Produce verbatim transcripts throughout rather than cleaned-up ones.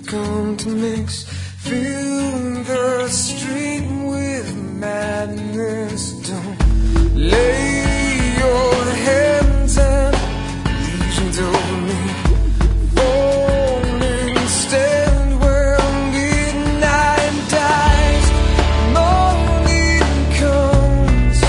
come to mix, fill the stream with madness. Don't lay your hands and legions over me. Falling, stand where midnight dies. Morning comes.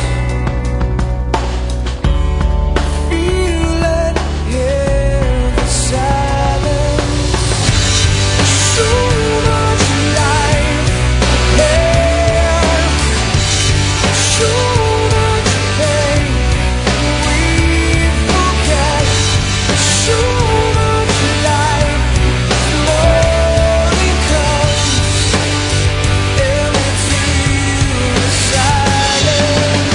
Feel it, hear the silence. So much life, yeah. So much pain, we forget. So much life, morning comes, and we feel the silence.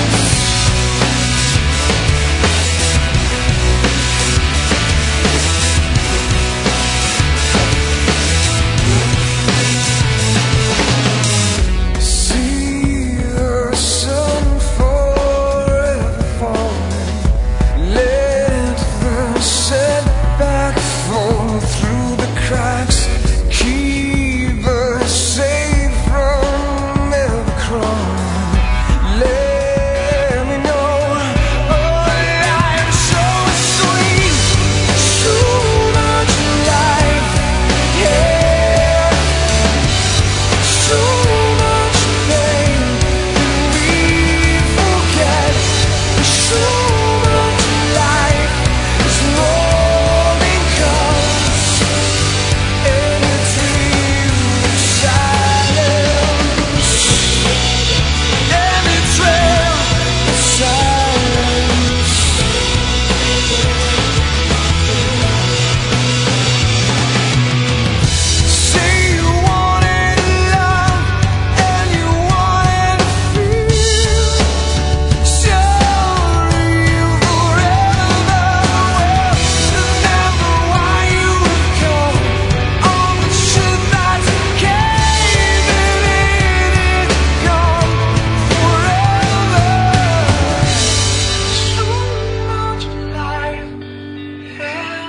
See the sun forever falling. Let the setback fall through the cracks. Keep us safe from ever crawling. Let me know, oh, life's so sweet, so much life, yeah. So much pain, we forget. So much life, as morning comes, and you feel the silence, and you trail the silence. Say you wanted love, and you wanted to feel. Sorry forever, well, remember why you would come. All the shit that's caving in is gone forever. So much life, yeah.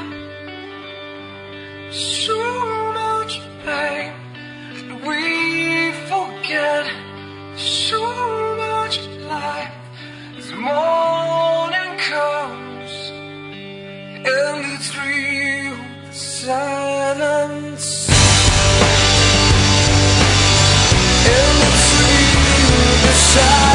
So much pain, we forget. So much life, as morning comes, and it's real silence, and it's real the silence.